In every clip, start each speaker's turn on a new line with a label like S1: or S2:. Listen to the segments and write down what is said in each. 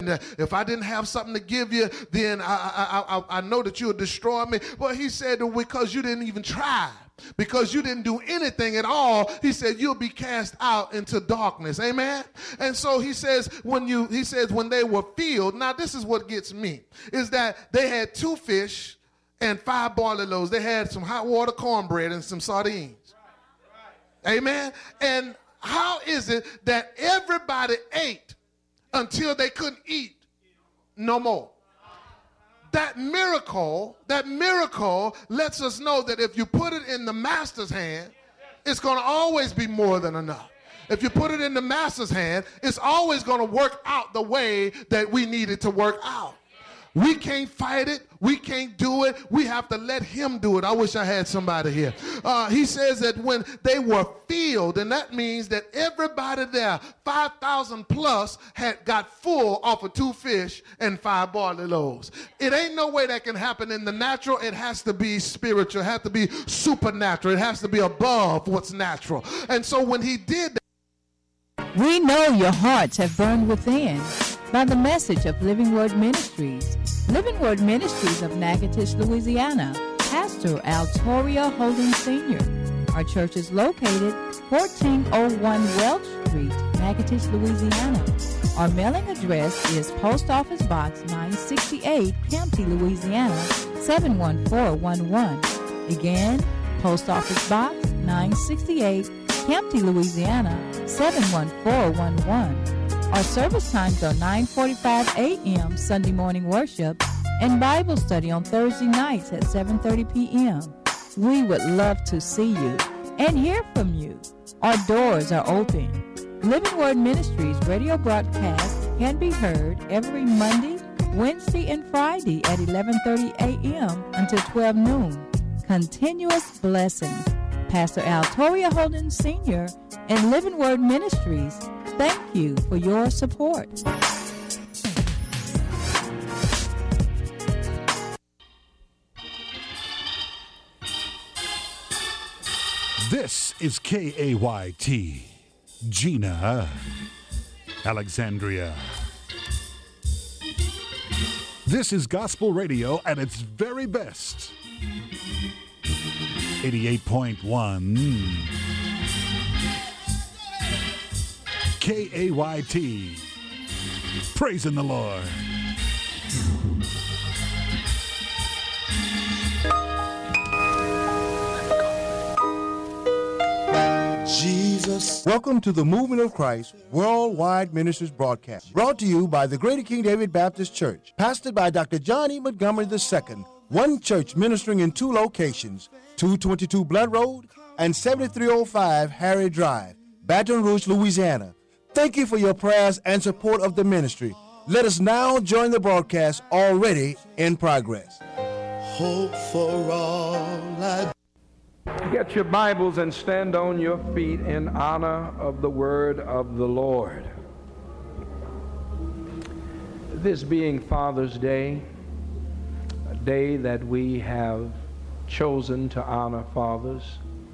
S1: If I didn't have something to give you, then I know that you would destroy me. Well, he said, because you didn't even try, because you didn't do anything at all, he said, you'll be cast out into darkness. Amen. And so he says, when they were filled, now this is what gets me, is that they had 2 fish and 5 barley loaves. They had some hot water cornbread and some sardines. Amen. And how is it that everybody ate until they couldn't eat no more? That miracle lets us know that if you put it in the master's hand, it's going to always be more than enough. If you put it in the master's hand, it's always going to work out the way that we need it to work out. We can't fight it. We can't do it. We have to let him do it. I wish I had somebody here. He says that when they were filled, and that means that everybody there, 5,000 plus, had got full off of 2 fish and 5 barley loaves. It ain't no way that can happen in the natural. It has to be spiritual. It has to be supernatural. It has to be above what's natural. And so when he did that,
S2: we know your hearts have burned within by the message of Living Word Ministries. Living Word Ministries of Natchitoches, Louisiana. Pastor Altoria Holden Sr. Our church is located 1401 Welch Street, Natchitoches, Louisiana. Our mailing address is Post Office Box 968, Campty, Louisiana, 71411. Again, Post Office Box 968, Campty, Louisiana, 71411. Our service times are 9:45 a.m. Sunday morning worship and Bible study on Thursday nights at 7:30 p.m. We would love to see you and hear from you. Our doors are open. Living Word Ministries radio broadcast can be heard every Monday, Wednesday, and Friday at 11:30 a.m. until 12 noon. Continuous blessings. Pastor Altoria Holden Sr. and Living Word Ministries, thank you for your support.
S3: This is KAYT, Gina, Alexandria. This is gospel radio at its very best. 88.1 KAYT. Praising the Lord.
S4: Jesus. Welcome to the Movement of Christ Worldwide Ministries broadcast, brought to you by the Greater King David Baptist Church, pastored by Dr. John E. Montgomery II. One church ministering in 2 locations, 222 Blood Road and 7305 Harry Drive, Baton Rouge, Louisiana. Thank you for your prayers and support of the ministry. Let us now join the broadcast already in progress.
S5: Hope for all.
S6: Get your Bibles and stand on your feet in honor of the word of the Lord. This being Father's Day, a day that we have chosen to honor fathers,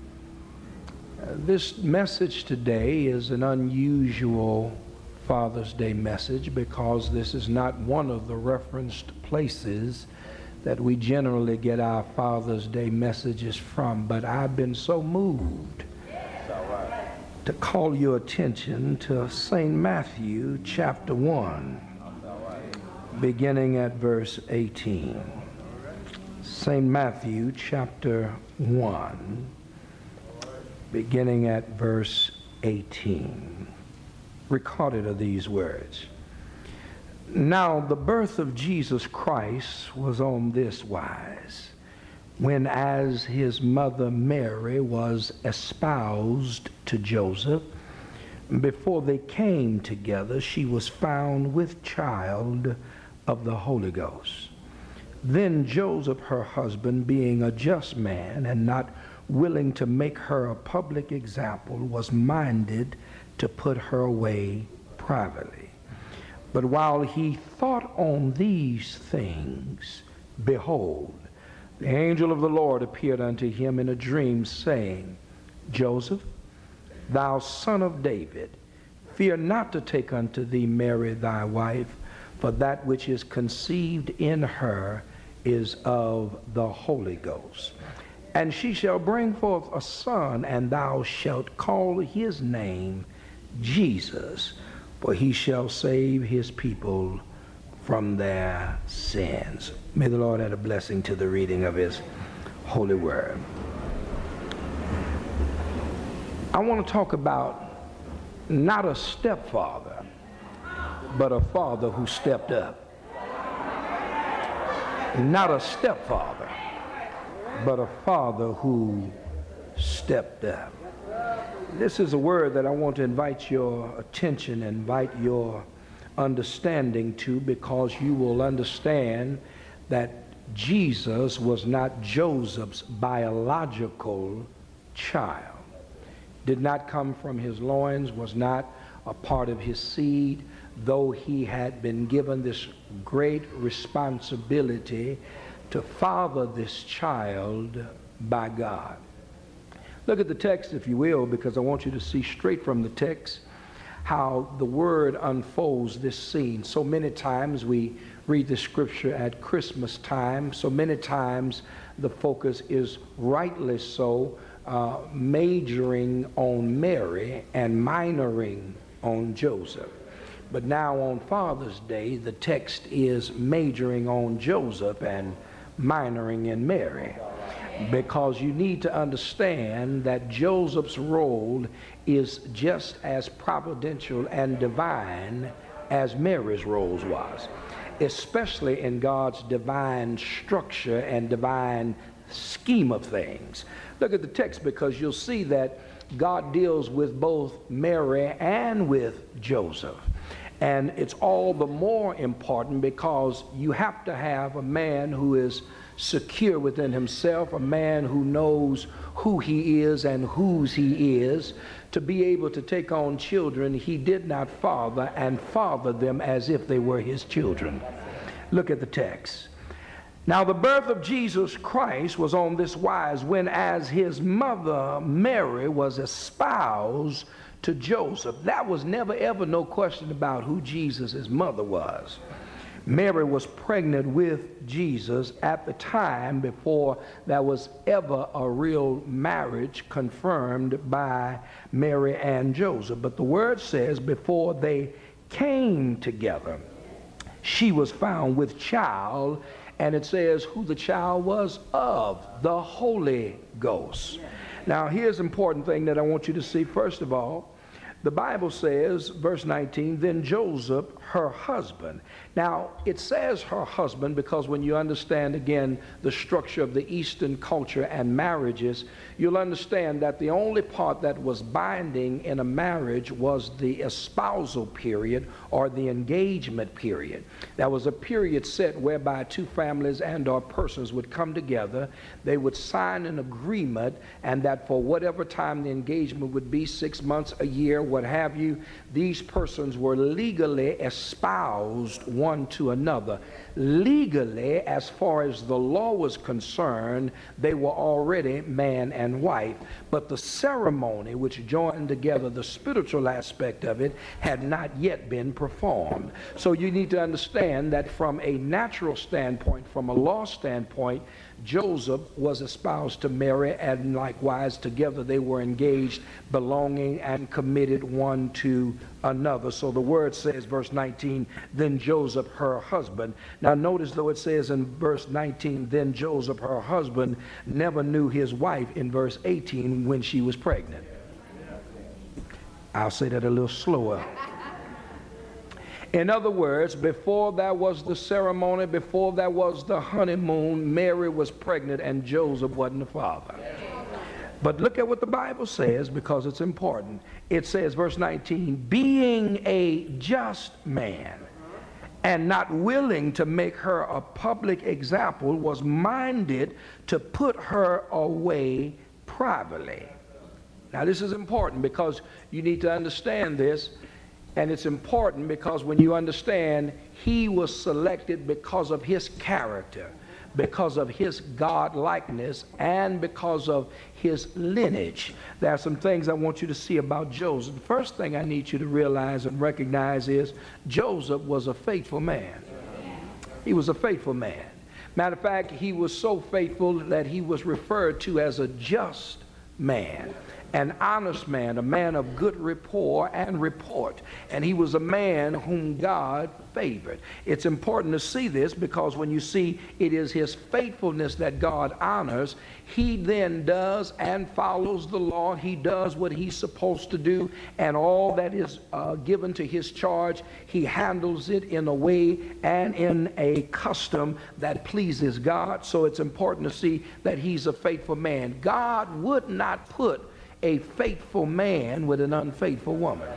S6: this message today is an unusual Father's Day message because this is not one of the referenced places that we generally get our Father's Day messages from, but I've been so moved to call your attention to St. Matthew chapter 1, beginning at verse 18. St. Matthew chapter 1, beginning at verse 18. Recorded are these words. Now the birth of Jesus Christ was on this wise, when as his mother Mary was espoused to Joseph, before they came together, she was found with child of the Holy Ghost. Then Joseph, her husband, being a just man and not willing to make her a public example, was minded to put her away privately. But while he thought on these things, behold, the angel of the Lord appeared unto him in a dream, saying, Joseph, thou son of David, fear not to take unto thee Mary thy wife, for that which is conceived in her is of the Holy Ghost. And she shall bring forth a son, and thou shalt call his name Jesus, for he shall save his people from their sins. May the Lord add a blessing to the reading of his holy word. I want to talk about not a stepfather, but a father who stepped up. Not a stepfather, but a father who stepped up. This is a word that I want to invite your attention, invite your understanding to, because you will understand that Jesus was not Joseph's biological child. Did not come from his loins, was not a part of his seed, though he had been given this great responsibility to father this child by God. Look at the text, if you will, because I want you to see straight from the text how the word unfolds this scene. So many times we read the scripture at Christmas time. So many times the focus is rightly so majoring on Mary and minoring on Joseph. But now on Father's Day, the text is majoring on Joseph and minoring in Mary, because you need to understand that Joseph's role is just as providential and divine as Mary's role was, especially in God's divine structure and divine scheme of things. Look at the text, because you'll see that God deals with both Mary and with Joseph. And it's all the more important because you have to have a man who is secure within himself, a man who knows who he is and whose he is, to be able to take on children he did not father and father them as if they were his children. Look at the text. Now the birth of Jesus Christ was on this wise, when as his mother Mary was espoused to Joseph. That was never ever no question about who Jesus' mother was. Mary was pregnant with Jesus at the time before there was ever a real marriage confirmed by Mary and Joseph. But the word says before they came together, she was found with child, and it says who the child was of, the Holy Ghost. Now here's an important thing that I want you to see. First of all, the Bible says, verse 19, then Joseph, her husband. Now, it says her husband because when you understand, again, the structure of the Eastern culture and marriages, you'll understand that the only part that was binding in a marriage was the espousal period or the engagement period. That was a period set whereby two families and or persons would come together. They would sign an agreement, and that for whatever time the engagement would be, 6 months, a year, what have you, these persons were legally espoused one to another. Legally, as far as the law was concerned, they were already man and wife. But the ceremony which joined together the spiritual aspect of it had not yet been performed. So you need to understand that from a natural standpoint, from a law standpoint, Joseph was espoused to Mary, and likewise together they were engaged, belonging and committed one to another. So the word says, verse 19, then Joseph, her husband. Now notice though it says in verse 19, then Joseph, her husband, never knew his wife in verse 18 when she was pregnant. I'll say that a little slower. In other words, before that was the ceremony, before that was the honeymoon, Mary was pregnant and Joseph wasn't the father. But look at what the Bible says, because it's important. It says, verse 19, being a just man and not willing to make her a public example, was minded to put her away privately. Now this is important because you need to understand this. And it's important because when you understand, he was selected because of his character, because of his God-likeness and because of his lineage. There are some things I want you to see about Joseph. The first thing I need you to realize and recognize is Joseph was a faithful man. He was a faithful man. Matter of fact, he was so faithful that he was referred to as a just man, an honest man, a man of good rapport and report. And he was a man whom God favored. It's important to see this because when you see it is his faithfulness that God honors, he then does and follows the law. He does what he's supposed to do, and all that is given to his charge, he handles it in a way and in a custom that pleases God. So it's important to see that he's a faithful man. God would not put a faithful man with an unfaithful woman.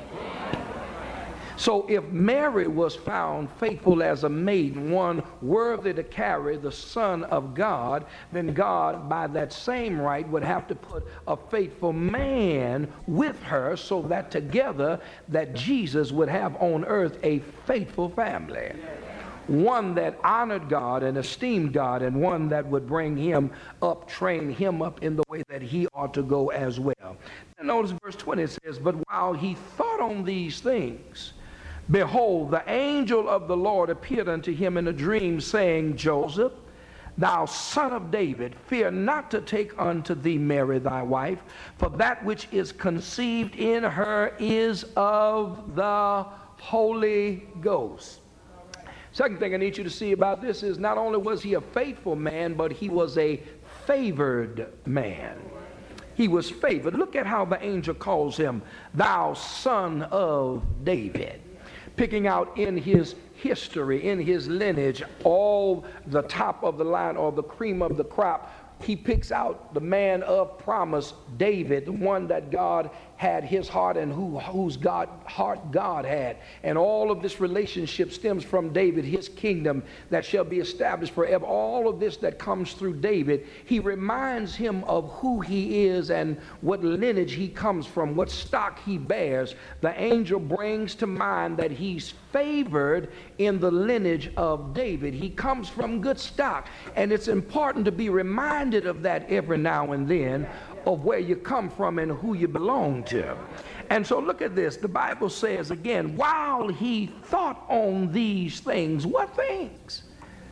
S6: So if Mary was found faithful as a maiden, one worthy to carry the Son of God, then God, by that same right, would have to put a faithful man with her so that together that Jesus would have on earth a faithful family. One that honored God and esteemed God, and one that would bring him up, train him up in the way that he ought to go as well. And notice verse 20 says, "But while he thought on these things, behold, the angel of the Lord appeared unto him in a dream, saying, Joseph, thou son of David, fear not to take unto thee Mary thy wife, for that which is conceived in her is of the Holy Ghost." Second thing I need you to see about this is not only was he a faithful man, but he was a favored man. He was favored. Look at how the angel calls him, thou son of David. Picking out in his history, in his lineage, all the top of the line or the cream of the crop. He picks out the man of promise, David, the one that God had his heart and whose heart God had. And all of this relationship stems from David, his kingdom that shall be established forever. All of this that comes through David, he reminds him of who he is and what lineage he comes from, what stock he bears. The angel brings to mind that he's favored in the lineage of David. He comes from good stock. And it's important to be reminded of that every now and then, of where you come from and who you belong to. And so look at this. The Bible says again, while he thought on these things. What things?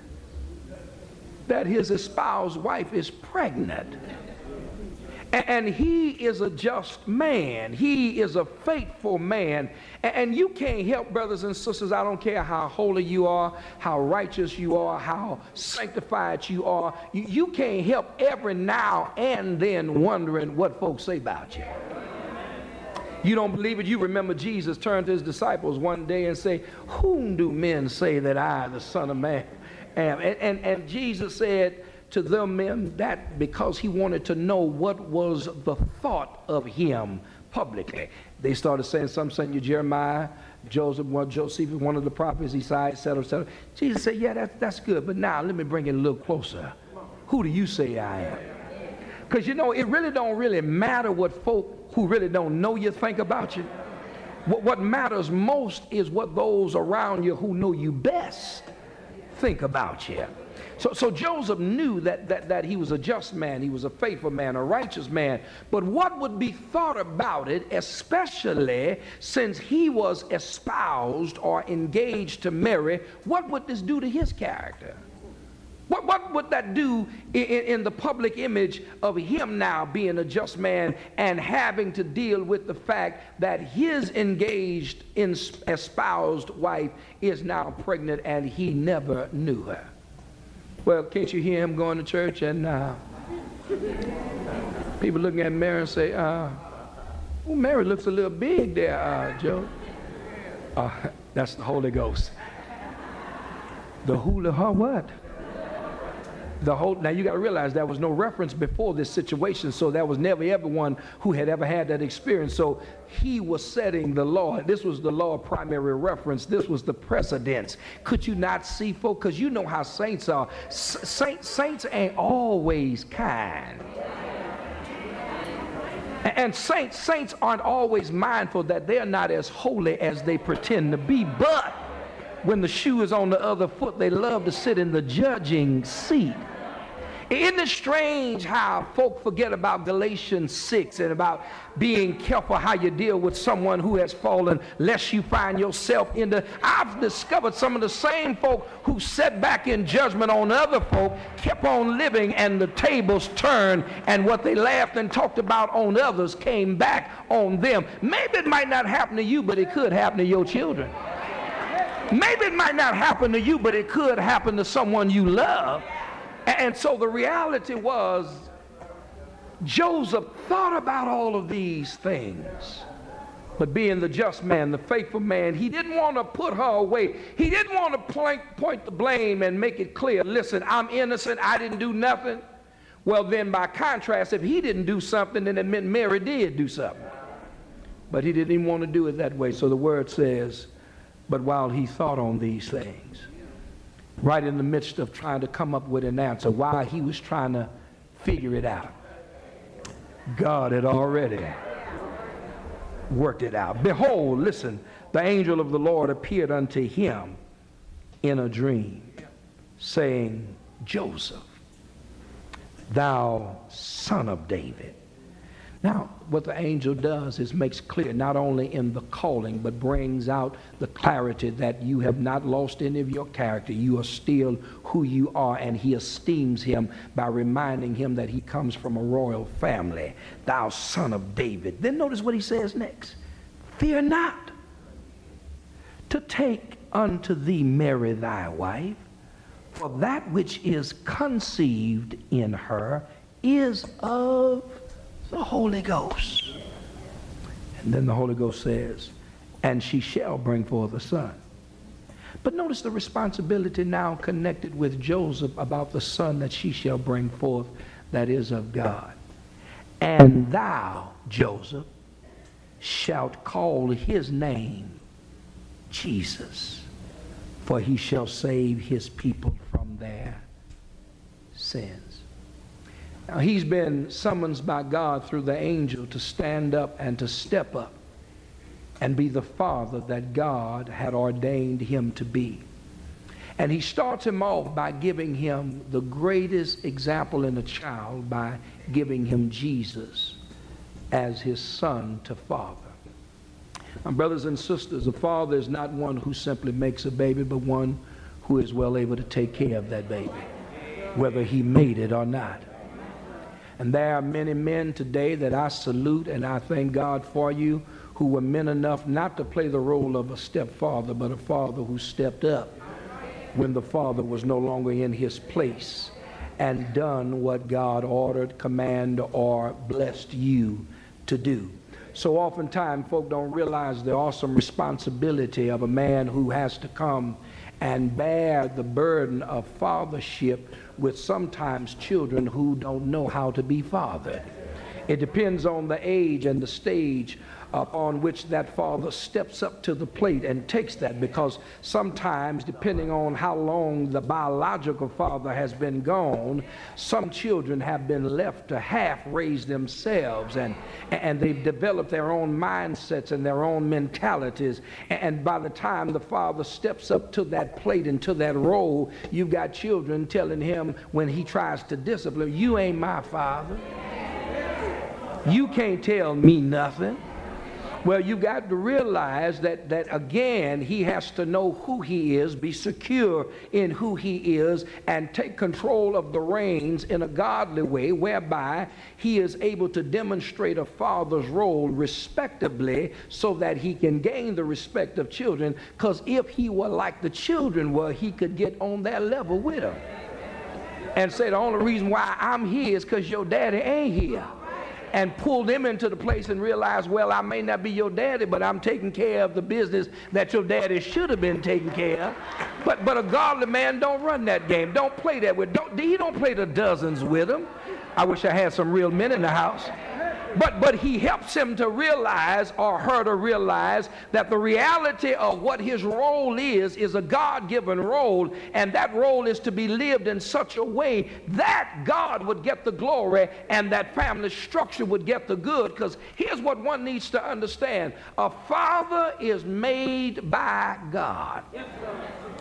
S6: That his espoused wife is pregnant. And he is a just man. He is a faithful man. And you can't help, brothers and sisters, I don't care how holy you are, how righteous you are, how sanctified you are. You can't help every now and then wondering what folks say about you. You don't believe it? You remember Jesus turned to his disciples one day and say, whom do men say that I, the Son of Man, am? And Jesus said to them men that because he wanted to know what was the thought of him publicly. They started saying, some sent you Jeremiah, Joseph, one of the prophets, Isaiah, etc., etc. Jesus said, yeah, that's good, but now let me bring it a little closer. Who do you say I am? Because you know, it really don't really matter what folk who really don't know you think about you. What matters most is what those around you who know you best think about you. So Joseph knew that he was a just man, he was a faithful man, a righteous man. But what would be thought about it, especially since he was espoused or engaged to Mary, what would this do to his character? What would that do in the public image of him now being a just man and having to deal with the fact that his engaged, espoused wife is now pregnant and he never knew her? Well, can't you hear him going to church and people looking at Mary and say, well, Mary looks a little big there, Joe. That's the Holy Ghost. The hula what? Now you got to realize there was no reference before this situation, so there was never everyone who had ever had that experience. So he was setting the law. This was the law of primary reference. This was the precedence. Could you not see, folks? Because you know how saints are. Saints ain't always kind. And saints aren't always mindful that they're not as holy as they pretend to be. But when the shoe is on the other foot, they love to sit in the judging seat. Isn't it strange how folk forget about Galatians 6 and about being careful how you deal with someone who has fallen, lest you find yourself in the... I've discovered some of the same folk who sat back in judgment on other folk kept on living, and the tables turned, and what they laughed and talked about on others came back on them. Maybe it might not happen to you, but it could happen to your children. Maybe it might not happen to you, but it could happen to someone you love. And so the reality was, Joseph thought about all of these things. But being the just man, the faithful man, he didn't want to put her away. He didn't want to point the blame and make it clear, listen, I'm innocent, I didn't do nothing. Well, then by contrast, if he didn't do something, then it meant Mary did do something. But he didn't even want to do it that way. So the word says, but while he thought on these things, right in the midst of trying to come up with an answer, while he was trying to figure it out, God had already worked it out. Behold, listen, the angel of the Lord appeared unto him in a dream, saying, Joseph, thou son of David. Now, what the angel does is makes clear not only in the calling, but brings out the clarity that you have not lost any of your character. You are still who you are, and he esteems him by reminding him that he comes from a royal family. Thou son of David. Then notice what he says next. Fear not to take unto thee Mary thy wife, for that which is conceived in her is of the Holy Ghost. And then the Holy Ghost says, and she shall bring forth a son. But notice the responsibility now connected with Joseph about the son that she shall bring forth, that is of God. And thou, Joseph, shalt call his name Jesus, for he shall save his people from their sins. Now, he's been summoned by God through the angel to stand up and to step up and be the father that God had ordained him to be. And he starts him off by giving him the greatest example in a child by giving him Jesus as his son to father. Now, brothers and sisters, a father is not one who simply makes a baby, but one who is well able to take care of that baby, whether he made it or not. And there are many men today that I salute, and I thank God for you, who were men enough not to play the role of a stepfather, but a father who stepped up when the father was no longer in his place and done what God ordered, commanded, or blessed you to do. So oftentimes folk don't realize the awesome responsibility of a man who has to come and bear the burden of fathership with sometimes children who don't know how to be fathered. It depends on the age and the stage upon which that father steps up to the plate and takes that, because sometimes, depending on how long the biological father has been gone, some children have been left to half raise themselves, and they've developed their own mindsets and their own mentalities, and by the time the father steps up to that plate and to that role, you've got children telling him when he tries to discipline, you ain't my father, you can't tell me nothing. Well, you got to realize that again, he has to know who he is, be secure in who he is, and take control of the reins in a godly way, whereby he is able to demonstrate a father's role respectably so that he can gain the respect of children. Because if he were like the children were, he could get on their level with them and say, the only reason why I'm here is because your daddy ain't here. And pull them into the place and realize, well, I may not be your daddy, but I'm taking care of the business that your daddy should have been taking care of. But a godly man don't run that game. Don't play that with. He don't play the dozens with them. I wish I had some real men in the house. But he helps him to realize, or her to realize, that the reality of what his role is a God-given role, and that role is to be lived in such a way that God would get the glory and that family structure would get the good. Because here's what one needs to understand. A father is made by God.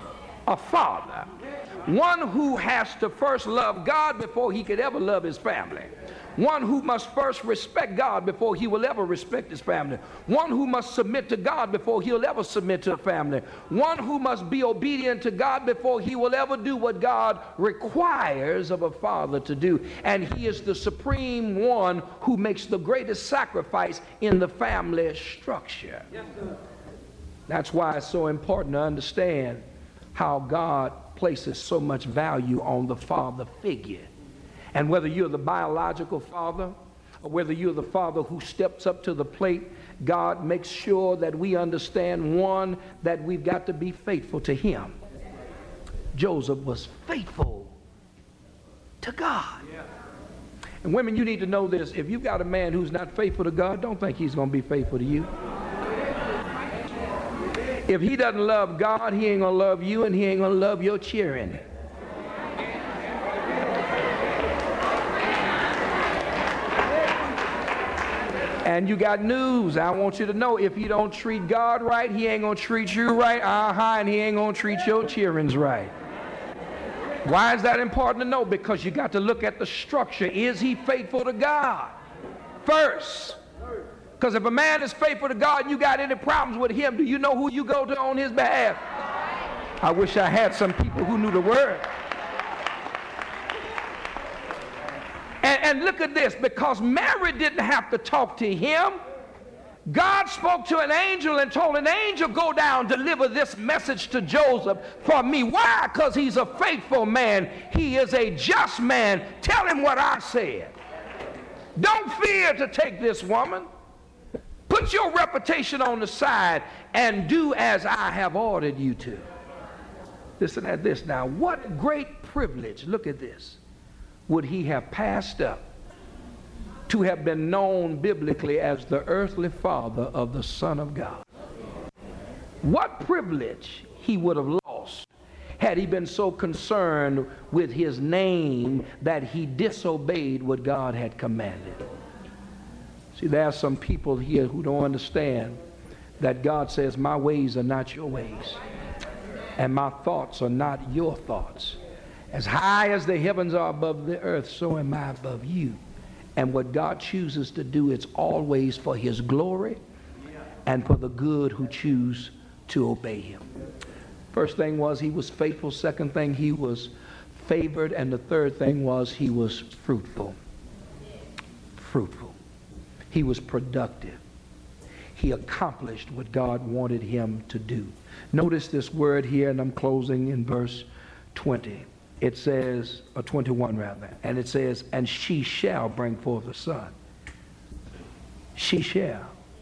S6: a father. One who has to first love God before he could ever love his family. One who must first respect God before he will ever respect his family. One who must submit to God before he'll ever submit to a family. One who must be obedient to God before he will ever do what God requires of a father to do. And he is the supreme one who makes the greatest sacrifice in the family structure. That's why it's so important to understand how God places so much value on the father figure. And whether you're the biological father or whether you're the father who steps up to the plate, God makes sure that we understand, one, that we've got to be faithful to him. Joseph was faithful to God. And women, you need to know this. If you've got a man who's not faithful to God, don't think he's going to be faithful to you. If he doesn't love God, he ain't going to love you, and he ain't going to love your cheering. And you got news. I want you to know, if you don't treat God right, he ain't going to treat you right. And he ain't going to treat your cheerings right. Why is that important to know? Because you got to look at the structure. Is he faithful to God first? Because if a man is faithful to God and you got any problems with him, do you know who you go to on his behalf? I wish I had some people who knew the word. And look at this, because Mary didn't have to talk to him. God spoke to an angel and told an angel, go down, deliver this message to Joseph for me. Why? Because he's a faithful man. He is a just man. Tell him what I said. Don't fear to take this woman. Put your reputation on the side and do as I have ordered you to. Listen at this now. What great privilege, look at this, would he have passed up to have been known biblically as the earthly father of the Son of God? What privilege he would have lost had he been so concerned with his name that he disobeyed what God had commanded. See, there are some people here who don't understand that God says, my ways are not your ways, and my thoughts are not your thoughts. As high as the heavens are above the earth, so am I above you. And what God chooses to do, it's always for his glory and for the good who choose to obey him. First thing was he was faithful. Second thing, he was favored. And the third thing was he was fruitful. Fruitful. He was productive. He accomplished what God wanted him to do. Notice this word here, and I'm closing in verse 20. It says, or 21 rather, and it says, and she shall bring forth a son. She shall.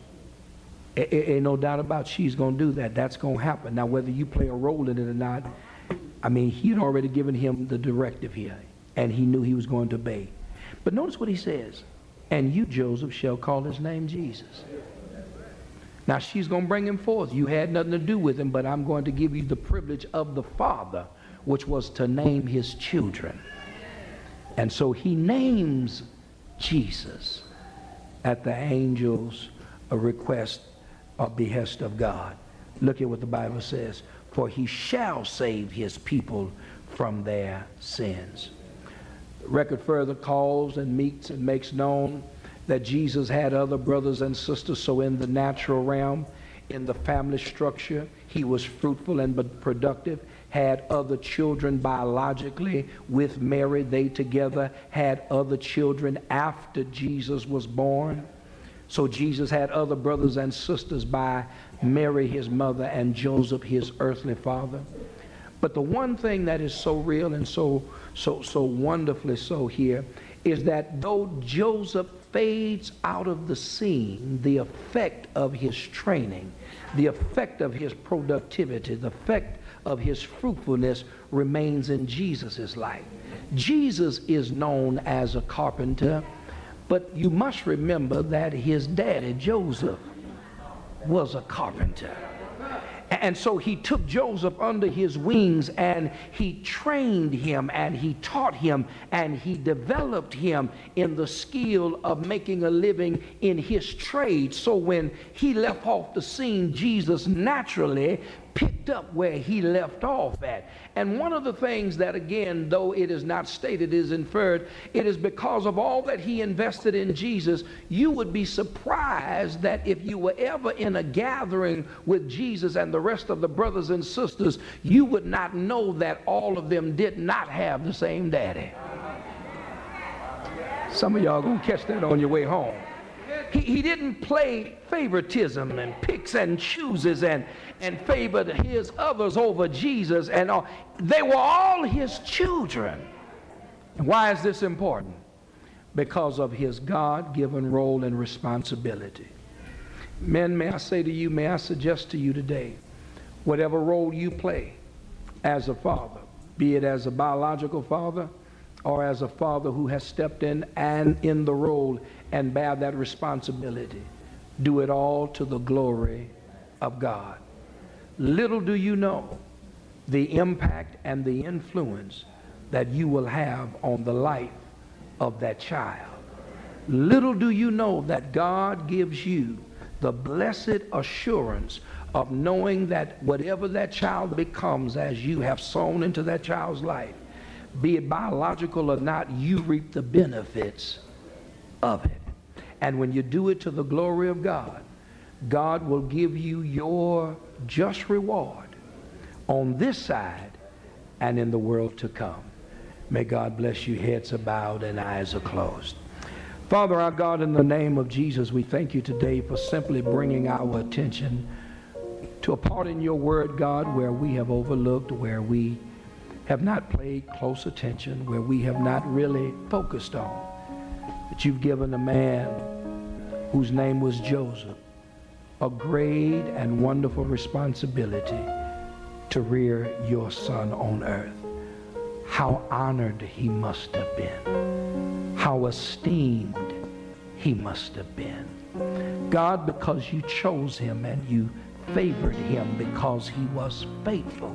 S6: Ain't no doubt about she's going to do that. That's going to happen. Now, whether you play a role in it or not, I mean, he'd already given him the directive here, and he knew he was going to obey. But notice what he says, and you, Joseph, shall call his name Jesus. Now, she's going to bring him forth. You had nothing to do with him, but I'm going to give you the privilege of the Father, which was to name his children. And so he names Jesus at the angel's request or behest of God. Look at what the Bible says. For he shall save his people from their sins. The record further calls and meets and makes known that Jesus had other brothers and sisters. So in the natural realm, in the family structure, he was fruitful and productive, had other children biologically with Mary. They together had other children after Jesus was born. So Jesus had other brothers and sisters by Mary, his mother, and Joseph, his earthly father. But the one thing that is so real and so wonderfully so here is that though Joseph fades out of the scene, the effect of his training, the effect of his productivity, the effect of his fruitfulness remains in Jesus' life. Jesus is known as a carpenter, but you must remember that his daddy, Joseph, was a carpenter. And so he took Joseph under his wings and he trained him and he taught him and he developed him in the skill of making a living in his trade. So when he left off the scene, Jesus naturally picked up where he left off at. And one of the things that, again, though it is not stated, is inferred, it is because of all that he invested in Jesus. You would be surprised that if you were ever in a gathering with Jesus and the rest of the brothers and sisters, you would not know that all of them did not have the same daddy. Some of y'all gonna catch that on your way home. He didn't play favoritism and picks and chooses and favored his others over Jesus and all. They were all his children. Why is this important? Because of his God-given role and responsibility. Men, may I say to you, may I suggest to you today, whatever role you play as a father, be it as a biological father or as a father who has stepped in and in the role and bear that responsibility, do it all to the glory of God. Little do you know the impact and the influence that you will have on the life of that child. Little do you know that God gives you the blessed assurance of knowing that whatever that child becomes as you have sown into that child's life, be it biological or not, you reap the benefits of it. And when you do it to the glory of God, God will give you your just reward on this side and in the world to come. May God bless you. Heads are bowed and eyes are closed. Father, our God, in the name of Jesus, we thank you today for simply bringing our attention to a part in your word, God, where we have overlooked, where we have not paid close attention, where we have not really focused on. That you've given a man whose name was Joseph a great and wonderful responsibility to rear your son on earth. How honored he must have been. How esteemed he must have been. God, because you chose him and you favored him because he was faithful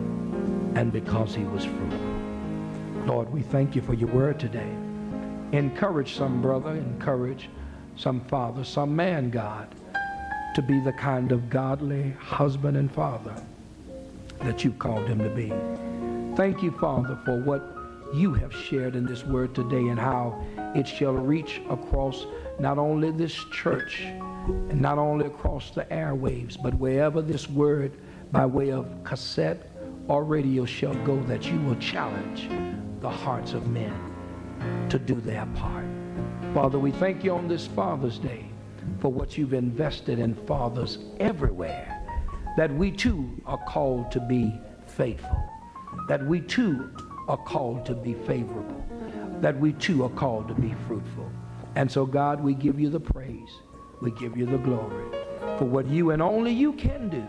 S6: and because he was fruitful. Lord, we thank you for your word today. Encourage some brother, encourage some father, some man, God, to be the kind of godly husband and father that you've called him to be. Thank you, Father, for what you have shared in this word today and how it shall reach across not only this church and not only across the airwaves, but wherever this word by way of cassette or radio shall go, that you will challenge the hearts of men to do their part. Father, we thank you on this Father's Day for what you've invested in fathers everywhere, that we too are called to be faithful, that we too are called to be favorable, that we too are called to be fruitful. And so, God, we give you the praise, we give you the glory for what you and only you can do.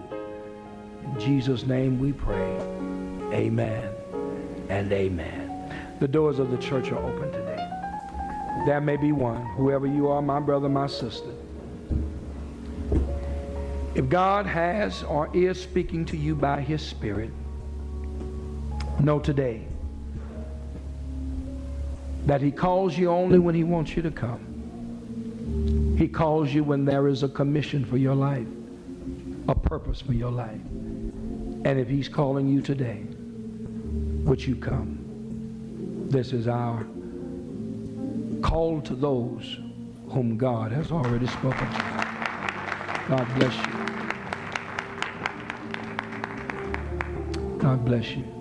S6: In Jesus' name we pray. Amen and amen. The doors of the church are open today. There may be one, whoever you are, my brother, my sister. If God has or is speaking to you by his Spirit, know today that he calls you only when he wants you to come. He calls you when there is a commission for your life, a purpose for your life. And if he's calling you today, would you come? This is our call to those whom God has already spoken to. God bless you. God bless you.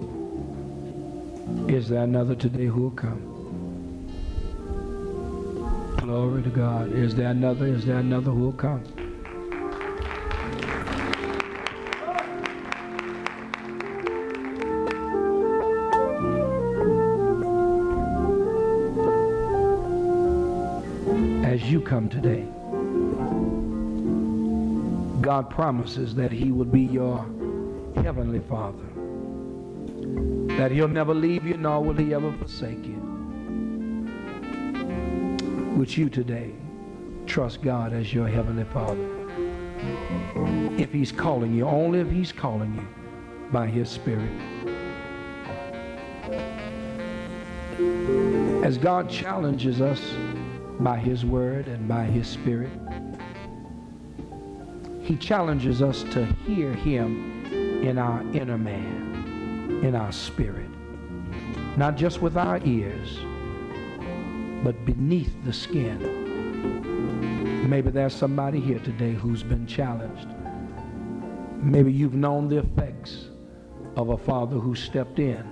S6: Is there another today who will come? Glory to God. Is there another who will come? As you come today, God promises that he will be your heavenly Father, that he'll never leave you, nor will he ever forsake you. Would you today trust God as your heavenly Father? If he's calling you, only if he's calling you by his Spirit. As God challenges us by his word and by his Spirit, he challenges us to hear him in our inner man, in our spirit. Not just with our ears, but beneath the skin. Maybe there's somebody here today who's been challenged. Maybe you've known the effects of a father who stepped in